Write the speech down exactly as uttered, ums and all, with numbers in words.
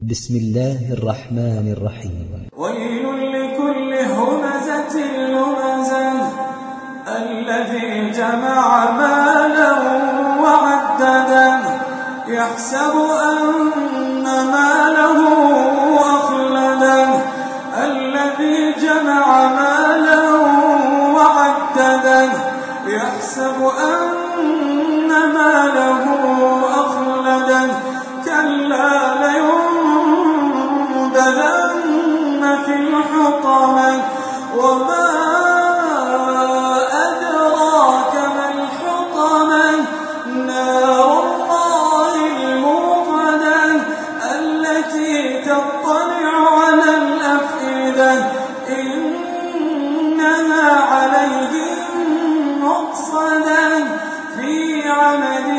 بسم الله الرحمن الرحيم. ويل لكل همزة لمزة الذي جمع مالا وعدده يحسب أن ماله أخلده الذي جمع مالا وعدده يحسب أن ماله أخلده كلا لينبذن في الحطمة وما أدراك ما الحطمة نار الله الموقدة التي تطلع على الأفئدة إنها عليهم مؤصدة في عمد